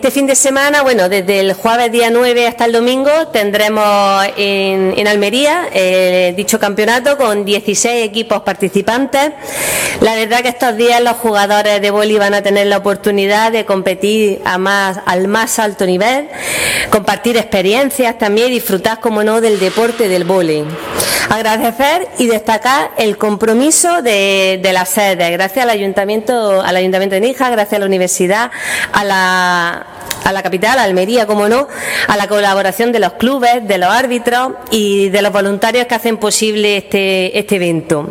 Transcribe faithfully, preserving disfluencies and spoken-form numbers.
Este fin de semana, bueno, desde el jueves día nueve hasta el domingo tendremos en, en Almería eh, dicho campeonato con dieciséis equipos participantes. La verdad que estos días los jugadores de vóley van a tener la oportunidad de competir a más, al más alto nivel, compartir experiencias también y disfrutar, como no, del deporte del vóley. Agradecer y destacar el compromiso de, de la sede, gracias al Ayuntamiento, al Ayuntamiento de Níjar, gracias a la Universidad, a la a la capital, a Almería, como no, a la colaboración de los clubes, de los árbitros y de los voluntarios que hacen posible este, este evento.